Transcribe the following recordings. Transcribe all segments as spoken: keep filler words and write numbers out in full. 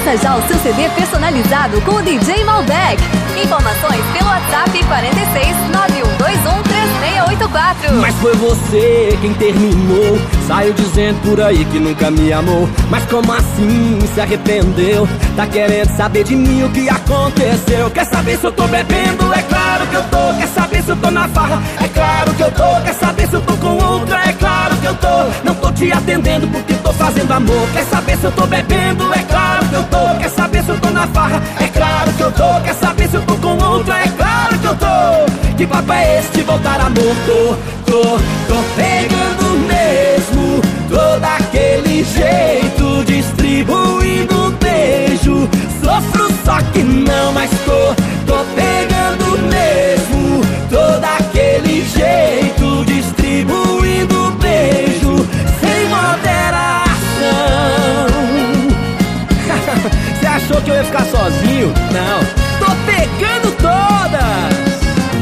Peça já o seu C D personalizado com o D J Malbec. Informações pelo WhatsApp quarenta e seis, nove um dois um, três seis oito quatro. Mas foi você quem terminou. Saiu dizendo por aí que nunca me amou. Mas como assim se arrependeu? Tá querendo saber de mim o que aconteceu? Quer saber se eu tô bebendo? É claro que eu tô. Quer saber se eu tô na farra? É claro que eu tô. Quer saber se eu tô com outra? É claro que eu tô. Não tô te atendendo porque tô fazendo amor. Quer saber se eu tô bebendo? É claro que eu tô. Quer saber se eu tô na farra? É claro que eu tô. Quer saber se eu tô com outra? É claro que eu tô. Que papo é esse de voltar amor? Tô, tô, tô pegando mesmo. Tô daquele jeito, distribuindo beijo. Sofro só que não, mas tô, tô pegando mesmo. Tô daquele jeito, distribuindo beijo, sem moderação. Você achou que eu ia ficar sozinho? Não, tô pegando todas.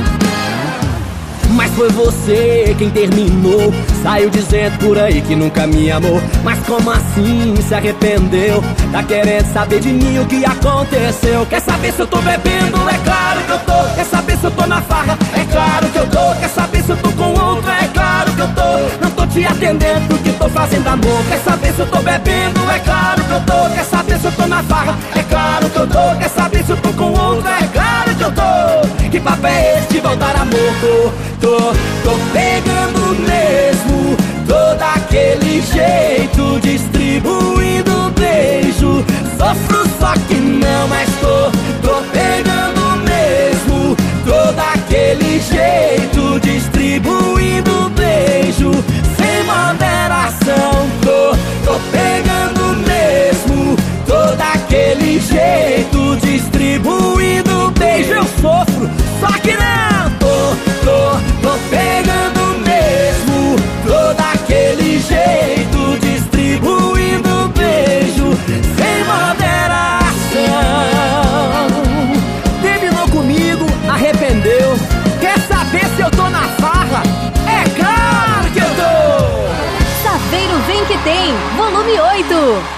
Mas foi você quem terminou. Saiu dizendo por aí que nunca me amou. Mas como assim se arrependeu? Tá querendo saber de mim o que aconteceu? Quer saber se eu tô bebendo? É claro que eu tô. Quer saber se eu tô na farra? É claro que eu tô. Quer saber se eu tô com outra? É claro que eu tô. Não tô te atendendo porque tô fazendo amor. Quer saber se eu tô bebendo? É claro que eu tô. Quer saber se eu tô na farra? É claro que eu tô. Quer saber se eu tô com outra? É claro que eu tô. Que papo é esse de voltar amor? Tô, tô, tô pegando mesmo. Tô daquele jeito, distribuindo beijo. Sofro só que não, mas tô, tô pegando mesmo. Tô daquele jeito, distribuindo beijo, sem moderação. Tô, tô pegando mesmo. Tô daquele jeito, distribuindo beijo. Eu sofro, só que não. Tô, tô, tô pegando mesmo. Tô daquele jeito, distribuindo beijo, sem moderação. Terminou comigo, arrependeu. Quer saber se eu tô na farra? É claro que eu tô. Saveiro Vem Que Tem, volume oito.